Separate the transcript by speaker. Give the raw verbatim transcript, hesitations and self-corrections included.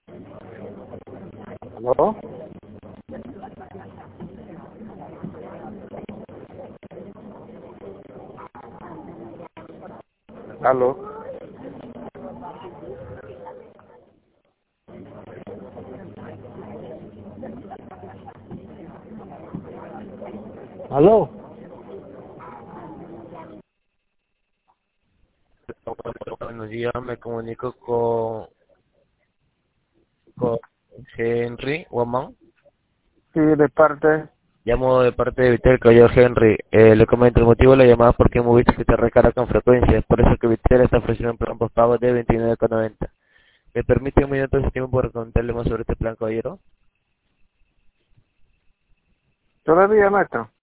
Speaker 1: ¿Aló? ¿Aló? ¿Aló?
Speaker 2: Buenos días, me comunico con, con Henry Woman.
Speaker 1: Sí, de parte.
Speaker 2: Llamo de parte de Vitel Caballero Henry. Eh, le comento el motivo de la llamada porque hemos visto que te recarga con frecuencia. Es por eso que Vitel está ofreciendo un plan postpago de veintinueve con noventa. ¿Me permite un minuto de tiempo para contarle más sobre este plan, caballero?
Speaker 1: ¿Todavía, maestro?